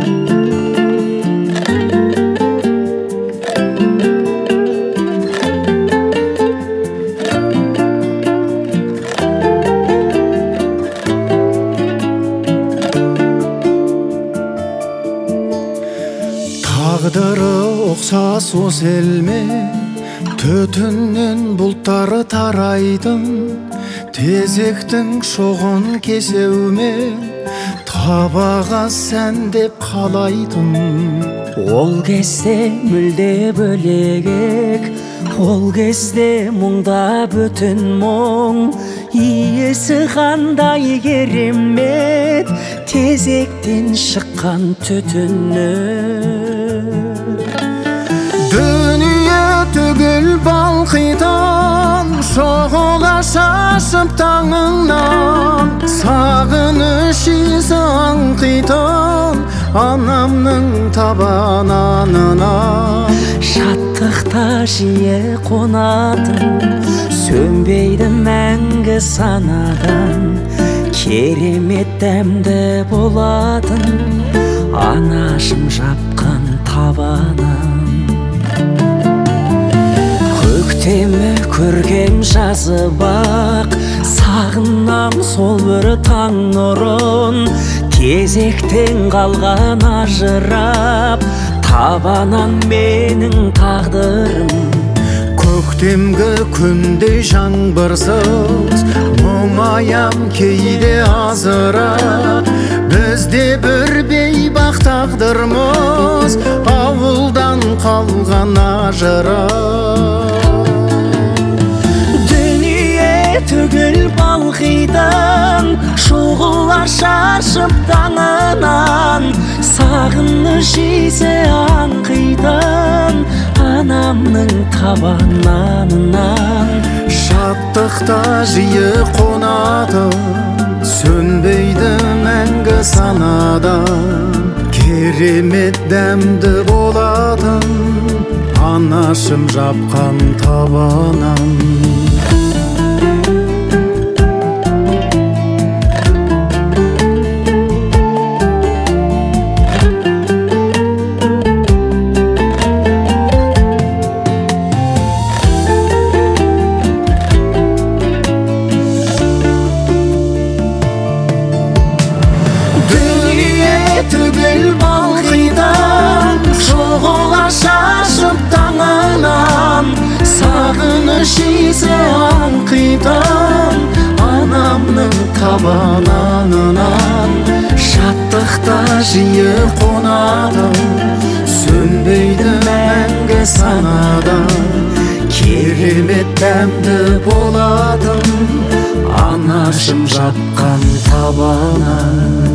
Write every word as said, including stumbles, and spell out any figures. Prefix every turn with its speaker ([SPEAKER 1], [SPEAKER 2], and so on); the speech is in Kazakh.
[SPEAKER 1] Тағдыры ұқсас осы елме, төтіннен бұлттары тарайдың, тезектің шоғын кесеумен табаға сән деп қалайдың.
[SPEAKER 2] Ол кезде мүлде бөлек, ол кезде мұңда бүтін мұң, иесі қандай керемет, тезектен шыққан түтіні.
[SPEAKER 1] Дүние түгіл балқитан, шоғыла шашып таңыңнан, сағыныш иісі аңқитан, анамның табананынан.
[SPEAKER 2] Шаттықта жиі қонатын, сөнбейді мәңгі санадан, керемет дәмді болатын, анашым жапқан табанан. Көктемі көргем жазып ақ, сағынам сол бір таң нұрын, тезектен қалған ажырап, табанан менің тағдырым.
[SPEAKER 1] Көктемгі күнде жаңбырсыз, мұңаям кейде азырақ, бізде бір бейбақ тағдырмыз, ауылдан қалған ажырақ.
[SPEAKER 2] Дүние түгіл балқидан, шоғыла шашып таңынан, сағыныш иісі аңқидан, анамның табананынан.
[SPEAKER 1] Шаттықта жиі қонатын, сөнбейді мәңгі санадан, керемет дәмді болатын, анашым жапқан табанан.
[SPEAKER 2] Түгіл балқидан, шоғыла шашып таңынан, сағыныш иісі аңқидан, анамның табананынан. Шаттықта жиі қонатын, сөнбейді мәңгі санадан, керемет дәмді болатын, анашым жапқан табанан.